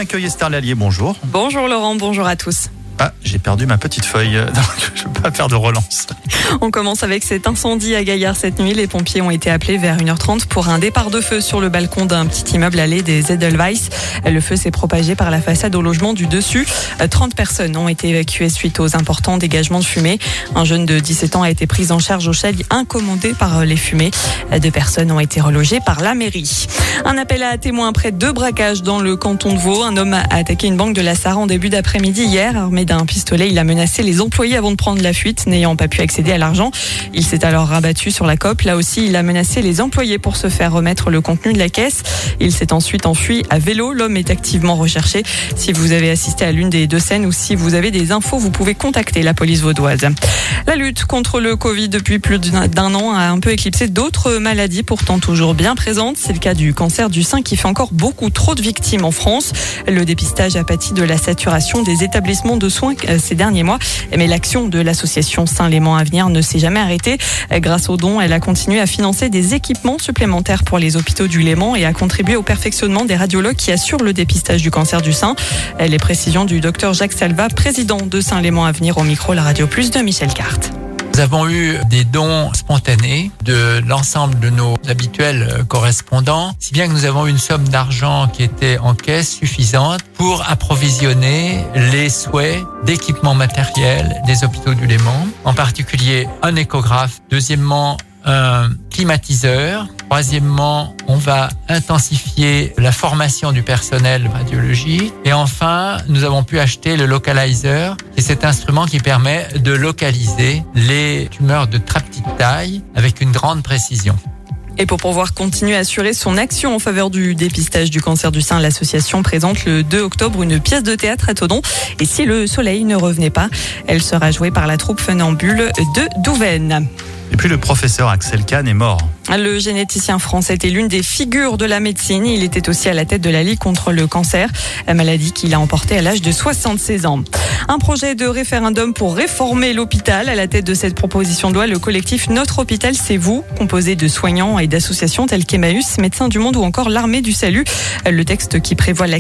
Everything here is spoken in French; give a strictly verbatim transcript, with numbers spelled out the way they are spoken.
accueille Esther Lallier, bonjour. Bonjour Laurent, bonjour à tous. Ah, j'ai perdu ma petite feuille, donc je ne peux pas faire de relance. On commence avec cet incendie à Gaillard cette nuit. Les pompiers ont été appelés vers une heure trente pour un départ de feu sur le balcon d'un petit immeuble allée des Edelweiss. Le feu s'est propagé par la façade au logement du dessus. trente personnes ont été évacuées suite aux importants dégagements de fumée. Un jeune de dix-sept ans a été pris en charge au Chelles, incommodé par les fumées. Deux personnes ont été relogées par la mairie. Un appel à témoins après deux braquages dans le canton de Vaud. Un homme a attaqué une banque de la Sarre en début d'après-midi hier. Armé d'un pistolet, il a menacé les employés avant de prendre la fuite, n'ayant pas pu accéder à l'argent. Il s'est alors rabattu sur la cope. Là aussi, il a menacé les employés pour se faire remettre le contenu de la caisse. Il s'est ensuite enfui à vélo. L'homme est activement recherché. Si vous avez assisté à l'une des deux scènes ou si vous avez des infos, vous pouvez contacter la police vaudoise. La lutte contre le Covid depuis plus d'un an a un peu éclipsé d'autres maladies pourtant toujours bien présentes. C'est le cas du cancer du sein qui fait encore beaucoup trop de victimes en France. Le dépistage a pâti de la saturation des établissements de soins ces derniers mois. Mais l'action de l'association Saint-Léman Avenir ne s'est jamais arrêtée. Grâce aux dons, elle a continué à financer des équipements supplémentaires pour les hôpitaux du Léman et à contribuer au perfectionnement des radiologues qui assurent le dépistage du cancer du sein. Les précisions du docteur Jacques Salva, président de Saint-Léman Avenir, au micro La Radio Plus de Michel Carte. Nous avons eu des dons spontanés de l'ensemble de nos habituels correspondants, si bien que nous avons une somme d'argent qui était en caisse suffisante pour approvisionner les souhaits d'équipements matériels des hôpitaux du Léman, en particulier un échographe, deuxièmement un climatiseur. Troisièmement, on va intensifier la formation du personnel de radiologie. Et enfin, nous avons pu acheter le localizer, qui est cet instrument qui permet de localiser les tumeurs de très petite taille avec une grande précision. Et pour pouvoir continuer à assurer son action en faveur du dépistage du cancer du sein, l'association présente le deux octobre une pièce de théâtre à Thonon. Et si le soleil ne revenait pas, elle sera jouée par la troupe Funambule de Douvaine. Et puis le professeur Axel Kahn est mort. Le généticien français était l'une des figures de la médecine. Il était aussi à la tête de la Ligue contre le cancer, la maladie qu'il a emportée à l'âge de soixante-seize ans. Un projet de référendum pour réformer l'hôpital. À la tête de cette proposition de loi, le collectif Notre Hôpital, c'est vous, composé de soignants et d'associations telles qu'Emmaüs, Médecins du Monde ou encore l'Armée du Salut. Le texte qui prévoit la